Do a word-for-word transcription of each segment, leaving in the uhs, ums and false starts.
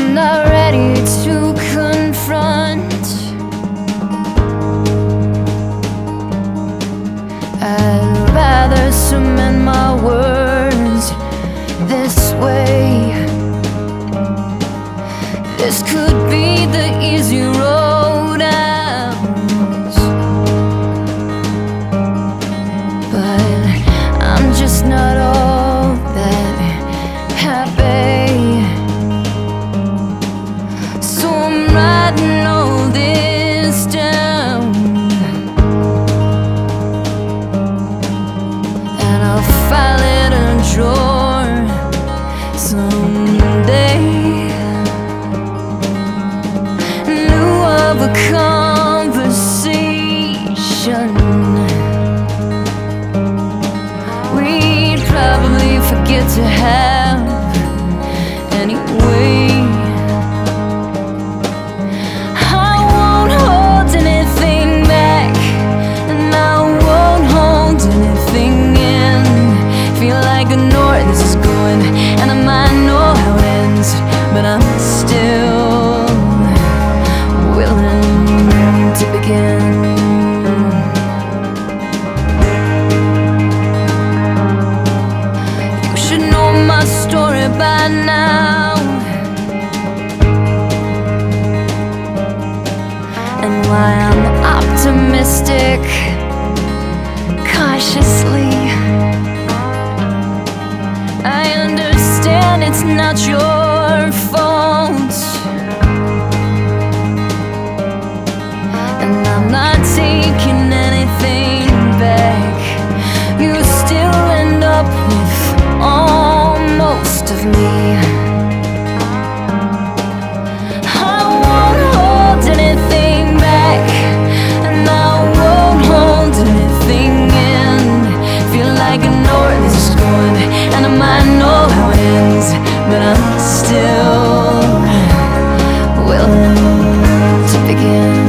I'm not ready to confront. I'd rather cement my words this way. This could be the easy road out, but I'm just not all that happy. So I'm writing all this down, and I'll file it in a drawer someday. New of a conversation we'd probably forget to have anyway. I won't hold anything back, and I won't hold anything in. Feel like I know where this is going, and I might know how it ends, but I'm still willing to begin. You should know my story by now, and why I'm optimistic cautiously. I understand it's not your fault, and I'm not taking anything back. You still end up with almost of me. I won't hold anything back, and I won't hold anything in. Feel like I know where this is going, and I might know how it ends, but I'm still willing to begin.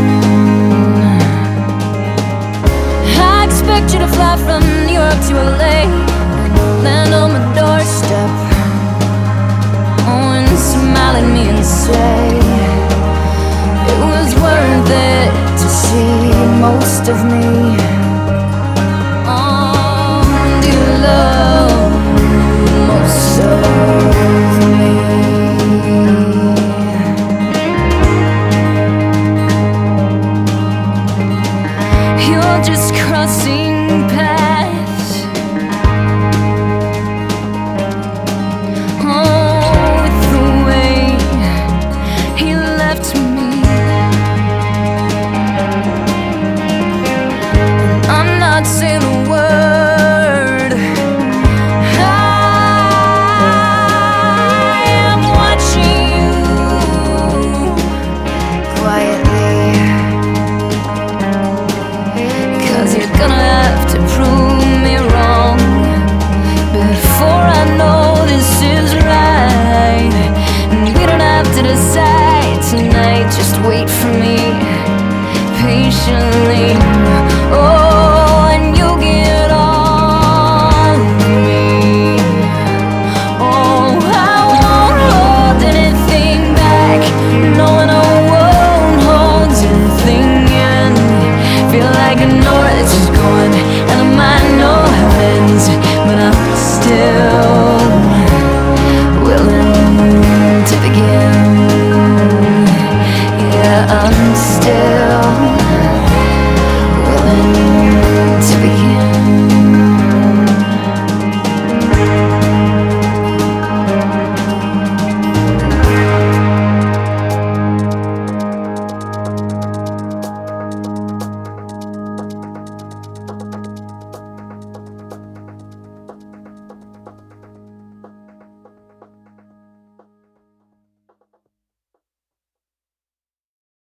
I expect you to fly from New York to L A and land on my doorstep. Oh, and smile at me and say it was worth it to see most of me. Oh, do you love most of me? You're just crossing paths. Oh, with the way he left me, and I'm not saying a word. I am watching you quietly, 'cause you're gonna have to prove me wrong before I know this is right. And we don't have to decide tonight, just wait for